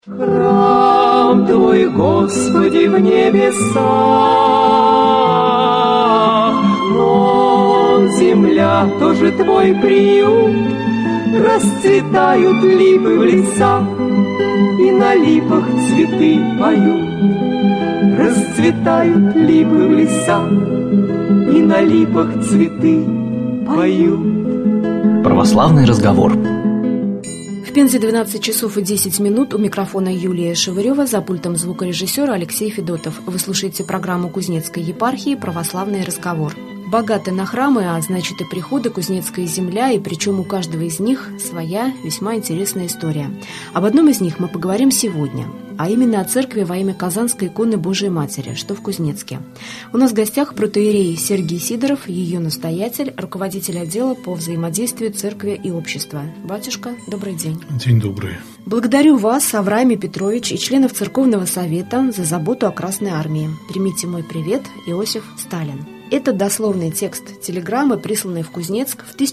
Храм Твой, Господи, в небесах, но земля тоже Твой приют. Расцветают липы в лесах, и на липах цветы поют. Расцветают липы в лесах, и на липах цветы поют. Православный разговор. В Пензе 12 часов и 10 минут. У микрофона Юлия Шевырева, за пультом звукорежиссера Алексей Федотов. Вы слушаете программу Кузнецкой епархии «Православный разговор». Богаты на храмы, а значит и приходы, Кузнецкая земля, и причем у каждого из них своя весьма интересная история. Об одном из них мы поговорим сегодня, а именно о церкви во имя Казанской иконы Божией Матери, что в Кузнецке. У нас в гостях протоиерей Сергий Сидоров, ее настоятель, руководитель отдела по взаимодействию церкви и общества. Батюшка, добрый день. День добрый. Благодарю вас, Авраам Петрович, и членов Церковного совета за заботу о Красной армии. Примите мой привет, Иосиф Сталин. Это дословный текст телеграммы, присланной в Кузнецк в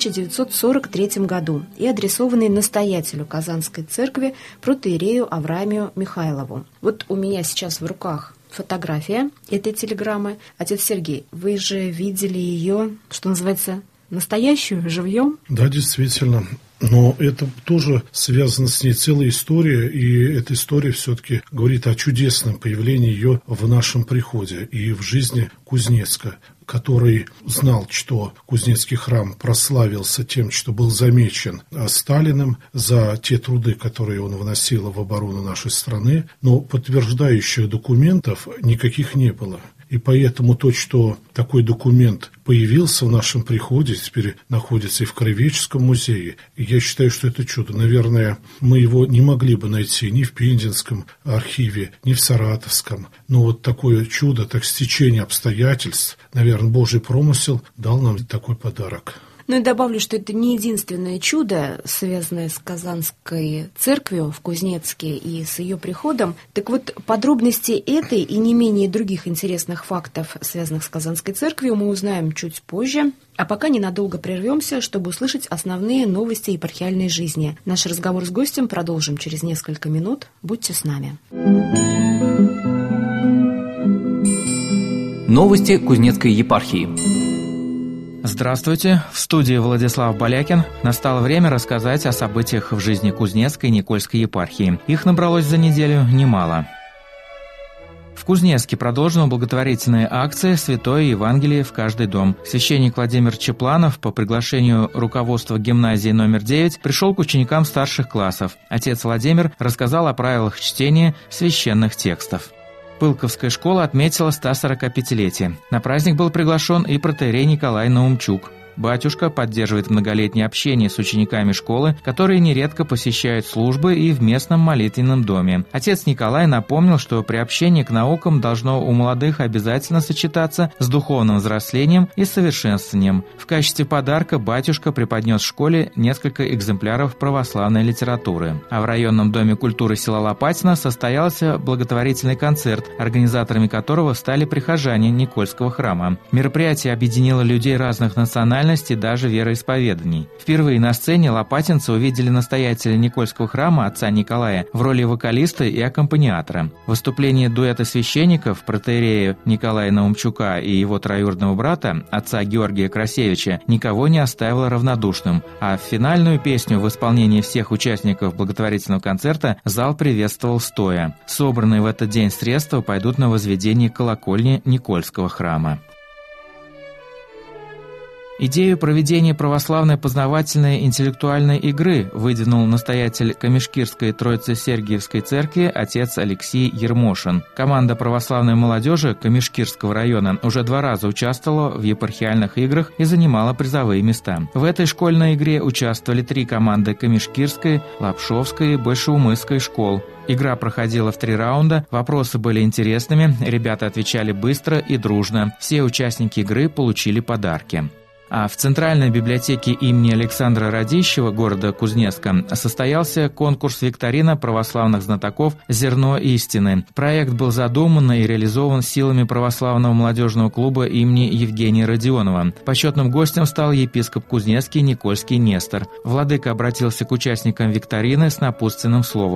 1943 году и адресованный настоятелю Казанской церкви протоиерею Авраамию Михайлову. Вот у меня сейчас в руках фотография этой телеграммы. Отец Сергий, вы же видели ее, что называется, настоящую, живьем? Да, действительно. Но это тоже связано с ней целая история, и эта история все-таки говорит о чудесном появлении ее в нашем приходе и в жизни Кузнецка, который знал, что Кузнецкий храм прославился тем, что был замечен Сталиным за те труды, которые он вносил в оборону нашей страны, но подтверждающих документов никаких не было. И поэтому то, что такой документ появился в нашем приходе, теперь находится и в Краеведческом музее, и я считаю, что это чудо. Наверное, мы его не могли бы найти ни в Пензенском архиве, ни в Саратовском. Но вот такое чудо, так стечение обстоятельств, наверное, Божий промысел дал нам такой подарок. Ну и добавлю, что это не единственное чудо, связанное с Казанской церковью в Кузнецке и с ее приходом. Так вот, подробности этой и не менее других интересных фактов, связанных с Казанской церковью, мы узнаем чуть позже. А пока ненадолго прервемся, чтобы услышать основные новости епархиальной жизни. Наш разговор с гостем продолжим через несколько минут. Будьте с нами. Новости Кузнецкой епархии. Здравствуйте, в студии Владислав Балякин. Настало время рассказать о событиях в жизни Кузнецкой и Никольской епархии. Их набралось за неделю немало. В Кузнецке продолжена благотворительная акция «Святое Евангелие в каждый дом». Священник Владимир Чепланов по приглашению руководства гимназии номер 9 пришел к ученикам старших классов. Отец Владимир рассказал о правилах чтения священных текстов. Пылковская школа отметила 145-летие. На праздник был приглашен и протоиерей Николай Наумчук. Батюшка поддерживает многолетнее общение с учениками школы, которые нередко посещают службы и в местном молитвенном доме. Отец Николай напомнил, что приобщение к наукам должно у молодых обязательно сочетаться с духовным взрослением и совершенствованием. В качестве подарка батюшка преподнес школе несколько экземпляров православной литературы. А в районном доме культуры села Лопатино состоялся благотворительный концерт, организаторами которого стали прихожане Никольского храма. Мероприятие объединило людей разных национальностей, даже вероисповеданий. Впервые на сцене лопатинцы увидели настоятеля Никольского храма отца Николая в роли вокалиста и аккомпаниатора. Выступление дуэта священников, протоиерея Николая Наумчука и его троюродного брата, отца Георгия Красевича, никого не оставило равнодушным, а финальную песню в исполнении всех участников благотворительного концерта зал приветствовал стоя. Собранные в этот день средства пойдут на возведение колокольни Никольского храма. Идею проведения православной познавательной интеллектуальной игры выдвинул настоятель Камышкирской Троице-Сергиевской церкви отец Алексей Ермошин. Команда православной молодежи Камышкирского района уже 2 раза участвовала в епархиальных играх и занимала призовые места. В этой школьной игре участвовали 3 команды Камышкирской, Лапшовской и Большеумысской школ. Игра проходила в 3 раунда, вопросы были интересными, ребята отвечали быстро и дружно. Все участники игры получили подарки. А в Центральной библиотеке имени Александра Радищева города Кузнецка состоялся конкурс-викторина православных знатоков «Зерно истины». Проект был задуман и реализован силами православного молодежного клуба имени Евгения Родионова. Почетным гостем стал епископ Кузнецкий Никольский Нестор. Владыка обратился к участникам викторины с напутственным словом.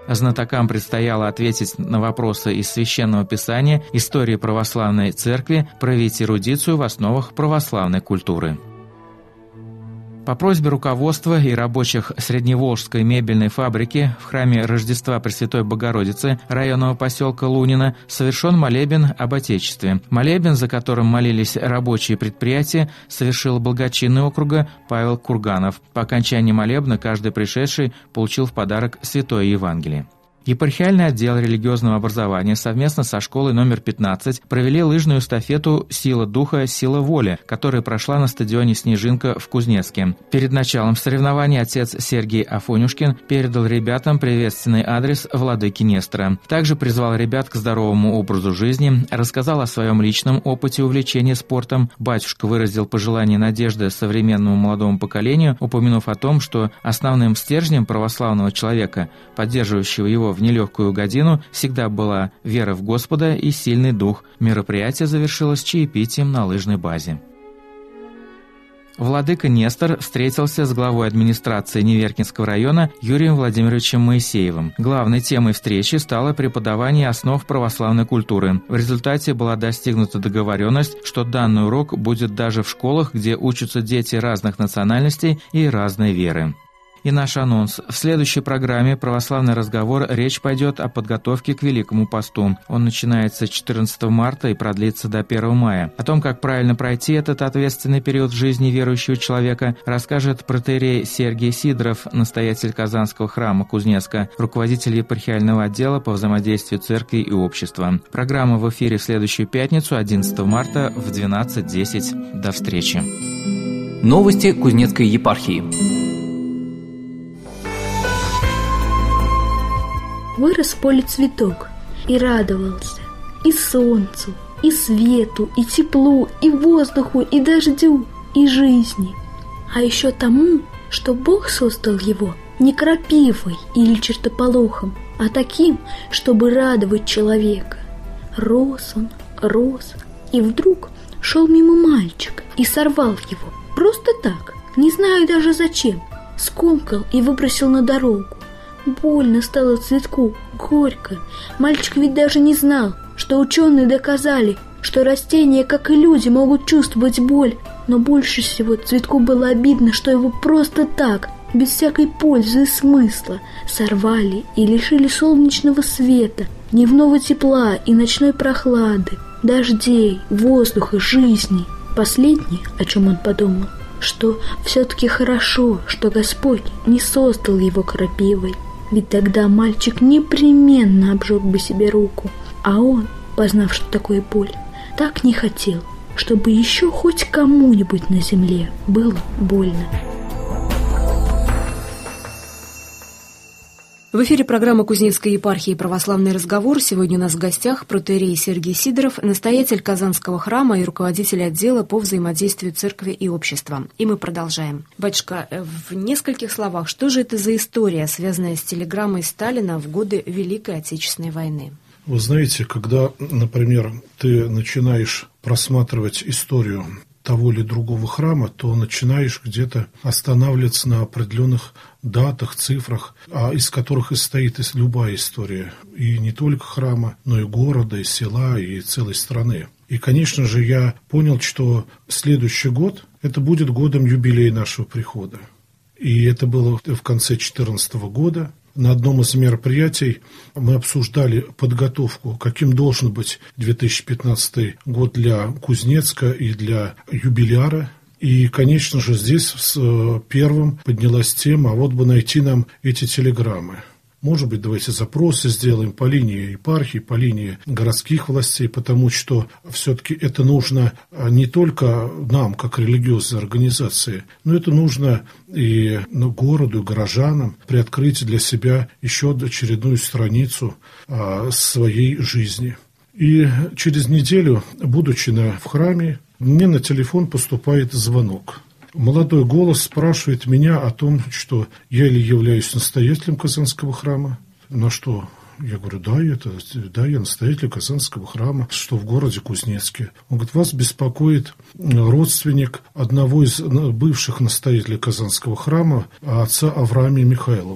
Знатокам предстояло ответить на вопросы из Священного Писания, истории православной церкви, проявить эрудицию в основах православной культуры. По просьбе руководства и рабочих Средневолжской мебельной фабрики в храме Рождества Пресвятой Богородицы районного поселка Лунина совершен молебен об Отечестве. Молебен, за которым молились рабочие предприятия, совершил благочинный округа Павел Курганов. По окончании молебна каждый пришедший получил в подарок Святое Евангелие. Епархиальный отдел религиозного образования совместно со школой номер 15 провели лыжную эстафету «Сила духа, сила воли», которая прошла на стадионе «Снежинка» в Кузнецке. Перед началом соревнований отец Сергей Афонюшкин передал ребятам приветственный адрес владыки Нестора. Также призвал ребят к здоровому образу жизни, рассказал о своем личном опыте увлечения спортом. Батюшка выразил пожелание надежды современному молодому поколению, упомянув о том, что основным стержнем православного человека, поддерживающего его в нелегкую годину, всегда была вера в Господа и сильный дух. Мероприятие завершилось чаепитием на лыжной базе. Владыка Нестор встретился с главой администрации Неверкинского района Юрием Владимировичем Моисеевым. Главной темой встречи стало преподавание основ православной культуры. В результате была достигнута договоренность, что данный урок будет даже в школах, где учатся дети разных национальностей и разной веры. И наш анонс. В следующей программе «Православный разговор» речь пойдет о подготовке к Великому посту. Он начинается 14 марта и продлится до 1 мая. О том, как правильно пройти этот ответственный период в жизни верующего человека, расскажет протоиерей Сергий Сидоров, настоятель Казанского храма Кузнецка, руководитель епархиального отдела по взаимодействию церкви и общества. Программа в эфире в следующую пятницу, 11 марта в 12:10. До встречи. Новости Кузнецкой епархии. Вырос в поле цветок и радовался и солнцу, и свету, и теплу, и воздуху, и дождю, и жизни. А еще тому, что Бог создал его не крапивой или чертополохом, а таким, чтобы радовать человека. Рос он, рос, и вдруг шел мимо мальчик и сорвал его. Просто так, не знаю даже зачем, скомкал и выбросил на дорогу. Больно стало цветку, горько. Мальчик ведь даже не знал, что ученые доказали, что растения, как и люди, могут чувствовать боль. Но больше всего цветку было обидно, что его просто так, без всякой пользы и смысла, сорвали и лишили солнечного света, дневного тепла и ночной прохлады, дождей, воздуха, жизни. Последнее, о чем он подумал, что все-таки хорошо, что Господь не создал его крапивой. Ведь тогда мальчик непременно обжег бы себе руку, а он, познав, что такое боль, так не хотел, чтобы еще хоть кому-нибудь на земле было больно. В эфире программа Кузнецкой епархии «Православный разговор». Сегодня у нас в гостях протоиерей Сергий Сидоров, настоятель Казанского храма и руководитель отдела по взаимодействию церкви и общества. И мы продолжаем. Батюшка, в нескольких словах, что же это за история, связанная с телеграммой Сталина в годы Великой Отечественной войны? Вы знаете, когда, например, ты начинаешь просматривать историю того или другого храма, то начинаешь где-то останавливаться на определенных датах, цифрах, из которых и состоит любая история. И не только храма, но и города, и села, и целой страны. И, конечно же, я понял, что следующий год – это будет годом юбилея нашего прихода. И это было в конце 2014 года. На одном из мероприятий мы обсуждали подготовку, каким должен быть 2015 год для Кузнецка и для юбиляра. И, конечно же, здесь первым поднялась тема, а вот бы найти нам эти телеграммы. Может быть, давайте запросы сделаем по линии епархии, по линии городских властей, потому что все-таки это нужно не только нам, как религиозной организации, но это нужно и городу, и горожанам приоткрыть для себя еще очередную страницу своей жизни. И через неделю, будучи в храме, мне на телефон поступает звонок. Молодой голос спрашивает меня о том, что я ли являюсь настоятелем Казанского храма. На что я говорю, да, я настоятель Казанского храма, что в городе Кузнецке. Он говорит, вас беспокоит родственник одного из бывших настоятелей Казанского храма, отца Авраамия Михайлова.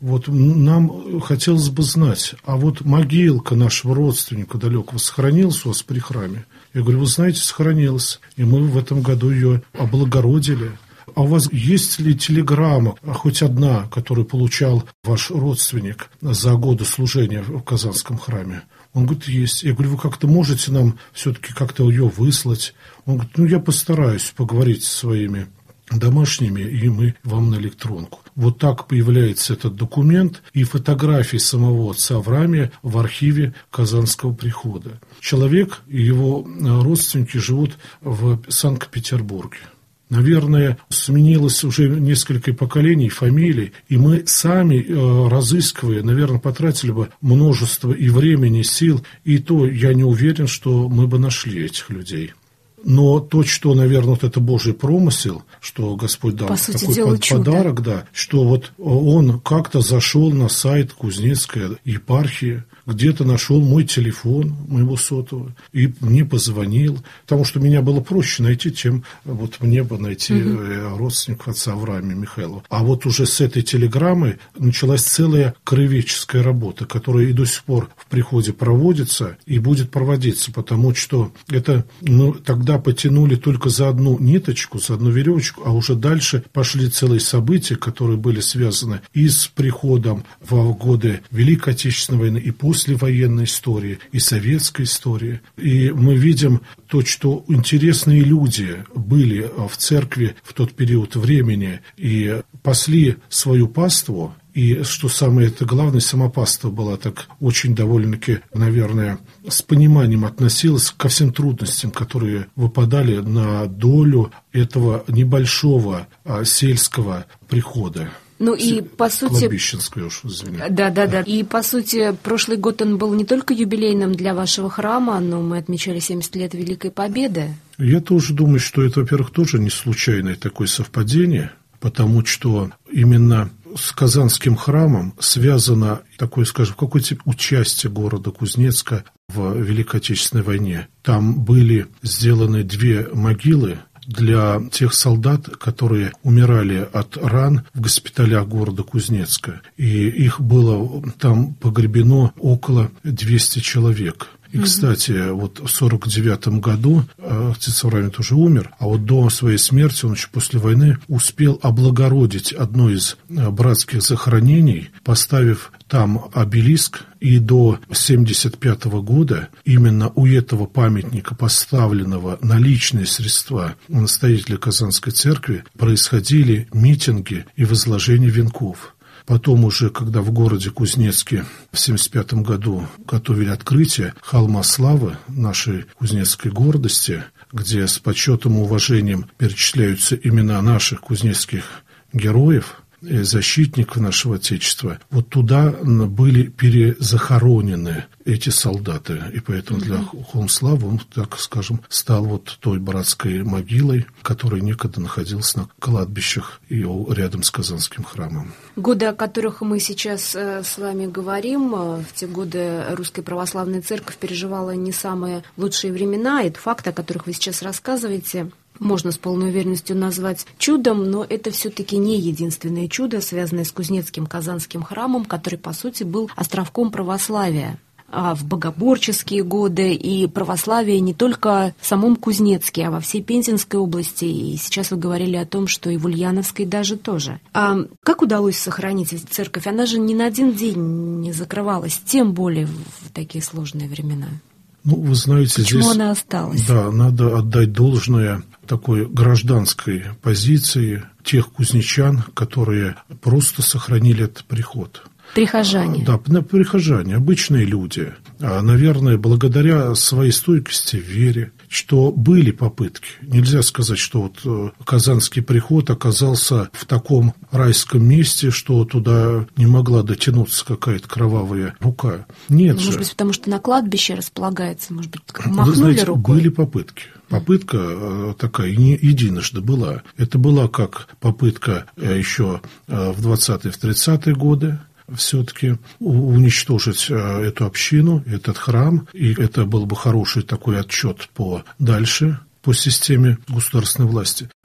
вот нам хотелось бы знать, а вот могилка нашего родственника далекого сохранилась у вас при храме? Я говорю, вы знаете, сохранилась, и мы в этом году ее облагородили. А у вас есть ли телеграмма, хоть одна, которую получал ваш родственник за годы служения в Казанском храме? Он говорит, есть. Я говорю, вы как-то можете нам все-таки как-то ее выслать? Он говорит, я постараюсь поговорить со своими домашними, и мы вам на электронку. Вот так появляется этот документ и фотографии самого отца Авраамия в архиве Казанского прихода. Человек и его родственники живут в Санкт-Петербурге. Наверное, сменилось уже несколько поколений, фамилий, и мы сами, разыскивая, наверное, потратили бы множество и времени, и сил, и то я не уверен, что мы бы нашли этих людей. Но то, что, наверное, вот это Божий промысел, что Господь дал такой подарок, да, что вот он как-то зашел на сайт Кузнецкой епархии, где-то нашел мой телефон, моего сотового, и мне позвонил, потому что меня было проще найти, чем вот мне бы найти родственников отца Авраамия Михайлова. А вот уже с этой телеграммой началась целая краеведческая работа, которая и до сих пор в приходе проводится и будет проводиться, потому что это, тогда потянули только за одну ниточку, за одну веревочку, а уже дальше пошли целые события, которые были связаны и с приходом в годы Великой Отечественной войны, и послевоенной истории, и советской истории. И мы видим то, что интересные люди были в церкви в тот период времени и пасли свою паству. И, что самое это главное, сама паства была так очень довольно-таки, наверное, с пониманием относилась ко всем трудностям, которые выпадали на долю этого небольшого сельского прихода. Ну и по сути... Кладбищенское уж, извините. Да. И по сути, прошлый год он был не только юбилейным для вашего храма, но мы отмечали 70 лет Великой Победы. Я тоже думаю, что это, во-первых, тоже не случайное такое совпадение, потому что именно с Казанским храмом связано такое, скажем, какое-то участие города Кузнецка в Великой Отечественной войне. Там были сделаны 2 могилы для тех солдат, которые умирали от ран в госпиталях города Кузнецка. И их было там погребено около 200 человек. И, кстати, вот в 1949 году отец Авраамий тоже умер, а вот до своей смерти он еще после войны успел облагородить одно из братских захоронений, поставив там обелиск, и до 1975 года именно у этого памятника, поставленного на личные средства настоятеля Казанской церкви, происходили митинги и возложение венков. Потом уже, когда в городе Кузнецке в 1975 году готовили открытие холма славы нашей кузнецкой гордости, где с почетом и уважением перечисляются имена наших кузнецких героев, защитников нашего Отечества, вот туда были перезахоронены эти солдаты. И поэтому для холм славы он, так скажем, стал вот той братской могилой, которая некогда находилась на кладбищах и рядом с Казанским храмом. Годы, о которых мы сейчас с вами говорим, в те годы Русская Православная Церковь переживала не самые лучшие времена. Это факты, о которых вы сейчас рассказываете, можно с полной уверенностью назвать чудом, но это все-таки не единственное чудо, связанное с Кузнецким Казанским храмом, который, по сути, был островком православия. А в богоборческие годы и православие не только в самом Кузнецке, а во всей Пензенской области. И сейчас вы говорили о том, что и в Ульяновской даже тоже. А как удалось сохранить церковь? Она же ни на один день не закрывалась, тем более в такие сложные времена. Ну, вы знаете, почему здесь, она осталась? Да, надо отдать должное такой гражданской позиции тех кузнечан, которые просто сохранили этот приход. Прихожане. Да, прихожане, обычные люди. Наверное, благодаря своей стойкости, вере, что были попытки. Нельзя сказать, что вот Казанский приход оказался в таком райском месте, что туда не могла дотянуться какая-то кровавая рука. Нет же. Может быть, потому что на кладбище располагается, может быть, махнули Вы знаете, рукой? Были попытки. Попытка такая не единожды была. Это была как попытка еще в 20-е, в 30-е годы, все-таки уничтожить эту общину, этот храм, и это был бы хороший такой отчет по дальше, по системе государственной власти.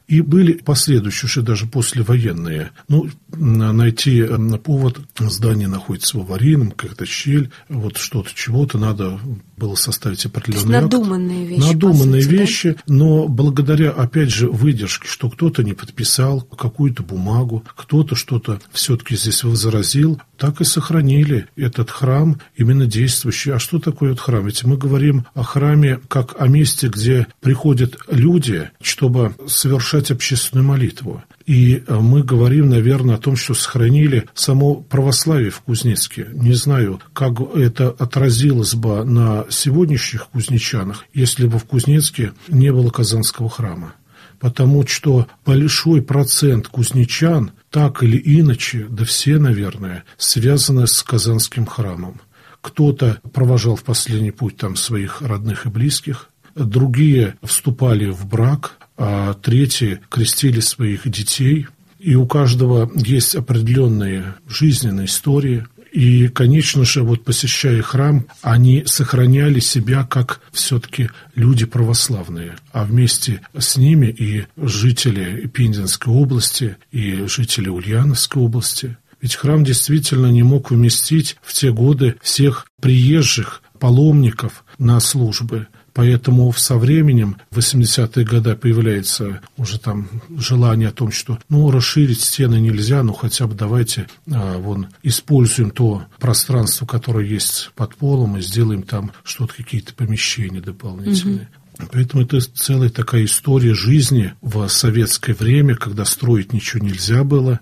И были последующие, уже даже послевоенные. Найти повод, здание находится в аварийном, какая-то щель, вот что-то, чего-то надо было составить определенный акт. Надуманные вещи. Надуманные вещи, да? Но благодаря, опять же, выдержке, что кто-то не подписал какую-то бумагу, кто-то что-то все-таки здесь возразил, так и сохранили этот храм именно действующий. А что такое этот храм? Ведь мы говорим о храме как о месте, где приходят люди, чтобы совершать общественную молитву. И мы говорим, наверное, о том, что сохранили само православие в Кузнецке. Не знаю, как это отразилось бы на сегодняшних кузнечанах, если бы в Кузнецке не было Казанского храма. Потому что большой процент кузнечан, так или иначе, да все, наверное, связаны с Казанским храмом. Кто-то провожал в последний путь там своих родных и близких, другие вступали в брак, а третьи крестили своих детей. И у каждого есть определенные жизненные истории. И, конечно же, вот посещая храм, они сохраняли себя как все-таки люди православные. А вместе с ними и жители Пензенской области, и жители Ульяновской области. Ведь храм действительно не мог вместить в те годы всех приезжих паломников на службы. Поэтому со временем, в 80-е годы, появляется уже там желание о том, что расширить стены нельзя, хотя бы давайте используем то пространство, которое есть под полом, и сделаем там что-то, какие-то помещения дополнительные. Поэтому это целая такая история жизни в советское время, когда строить ничего нельзя было.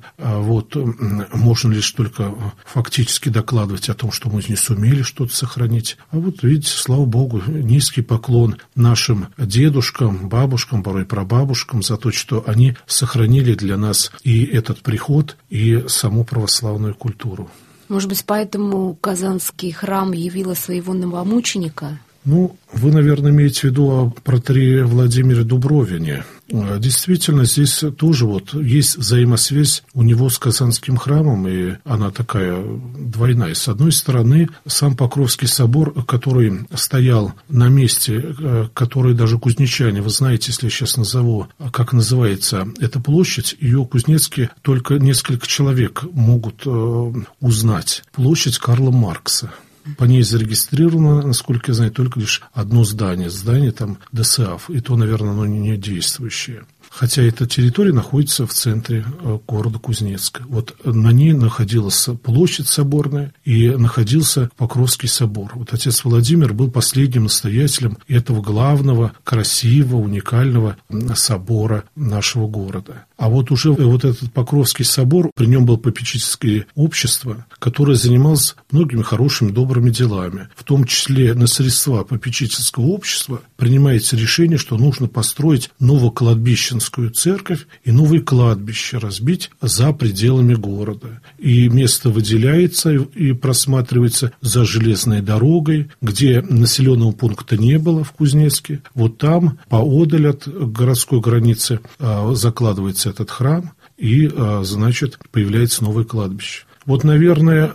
Можно лишь только фактически докладывать о том, что мы не сумели что-то сохранить. А видите, слава Богу, низкий поклон нашим дедушкам, бабушкам, порой прабабушкам за то, что они сохранили для нас и этот приход, и саму православную культуру. Может быть, поэтому Казанский храм явил своего новомученика? Вы, наверное, имеете в виду о протоиерее Владимире Дубровине. Действительно, здесь тоже есть взаимосвязь у него с Казанским храмом, и она такая двойная. С одной стороны, сам Покровский собор, который стоял на месте, который даже кузнечане, вы знаете, если я сейчас назову, как называется эта площадь, ее кузнецкие только несколько человек могут узнать. Площадь Карла Маркса. По ней зарегистрировано, насколько я знаю, только лишь одно здание. Здание там ДСАФ, и то, наверное, оно не действующее. Хотя эта территория находится в центре города Кузнецка. На ней находилась площадь соборная и находился Покровский собор. Отец Владимир был последним настоятелем этого главного, красивого, уникального собора нашего города. А уже этот Покровский собор, при нем было попечительское общество, которое занималось многими хорошими, добрыми делами. В том числе на средства попечительского общества принимается решение, что нужно построить новокладбищенскую церковь и новые кладбища разбить за пределами города. И место выделяется и просматривается за железной дорогой, где населенного пункта не было в Кузнецке. Там, поодаль от городской границы, закладывается этот храм, и, появляется новое кладбище. Наверное,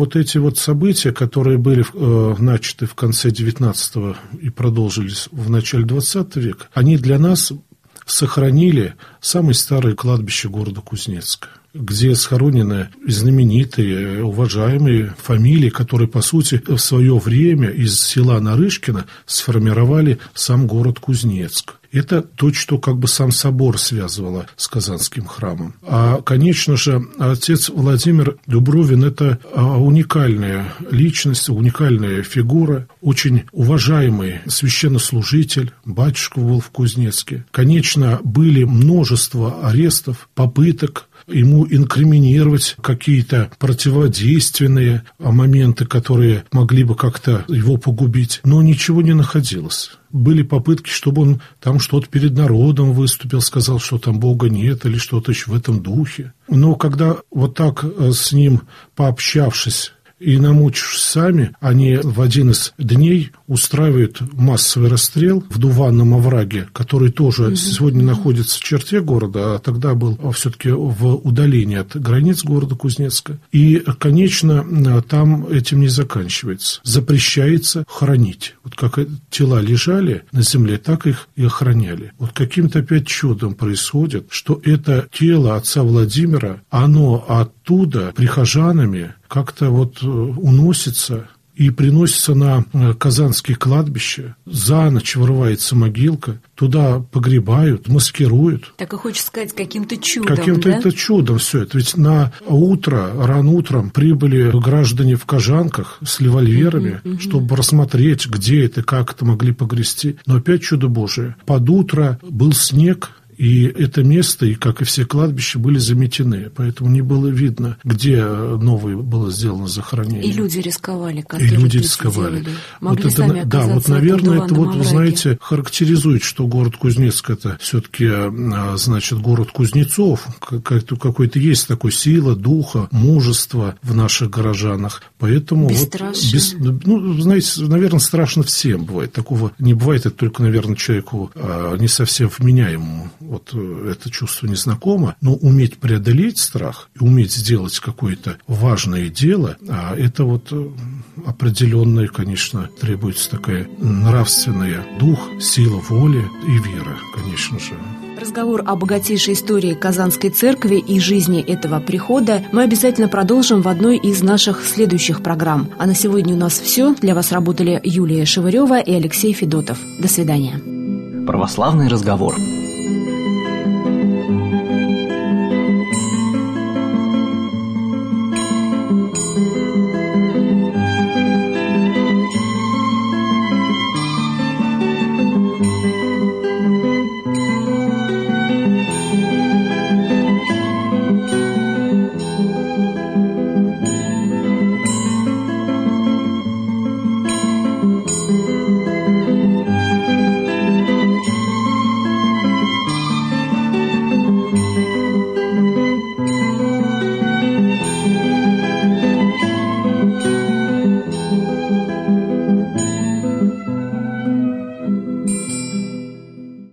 эти события, которые были начаты в конце XIX и продолжились в начале XX века, они для нас сохранили самое старое кладбище города Кузнецка, где схоронены знаменитые, уважаемые фамилии, которые, по сути, в свое время из села Нарышкино сформировали сам город Кузнецк. Это то, что сам собор связывало с Казанским храмом. А, конечно же, отец Владимир Дубровин – это уникальная личность, уникальная фигура, очень уважаемый священнослужитель, батюшка был в Кузнецке. Конечно, были множество арестов, попыток ему инкриминировать какие-то противодейственные моменты, которые могли бы как-то его погубить, но ничего не находилось. Были попытки, чтобы он там что-то перед народом выступил, сказал, что там Бога нет или что-то еще в этом духе. Но когда так с ним пообщавшись, и намучившись сами, они в один из дней устраивают массовый расстрел в Дуванном овраге, который тоже сегодня находится в черте города, а тогда был все-таки в удалении от границ города Кузнецка. И, конечно, там этим не заканчивается. Запрещается хоронить. Вот как тела лежали на земле, так их и охраняли. Вот каким-то опять чудом происходит, что это тело отца Владимира, оно оттуда прихожанами как-то вот уносится и приносится на Казанские кладбища. За ночь вырывается могилка, туда погребают, маскируют. Так и хочется сказать, каким-то чудом, Каким-то да? это чудом все это. Ведь на утро, рано утром прибыли граждане в кожанках с револьверами, чтобы рассмотреть, где это, как это могли погрести. Но опять чудо Божие. Под утро был снег, и это место, и как и все кладбища, были заметены. Поэтому не было видно, где новое было сделано захоронение. И люди рисковали, И люди рисковали. Могли вот сами это, да, вот, наверное, это вот, вы знаете, характеризует, что город Кузнецк – это все-таки, значит, город кузнецов. Какой-то есть такой сила, духа, мужество в наших горожанах. Поэтому бесстрашие. Знаете, наверное, страшно всем бывает. Такого не бывает, это только, наверное, человеку не совсем вменяемому. Вот это чувство незнакомо, но уметь преодолеть страх и уметь сделать какое-то важное дело, это вот определенное, конечно, требуется такая нравственная дух, сила воли и вера, конечно же. Разговор о богатейшей истории Казанской церкви и жизни этого прихода мы обязательно продолжим в одной из наших следующих программ. А на сегодня у нас все. Для вас работали Юлия Шевырева и Алексей Федотов. До свидания. Православный разговор.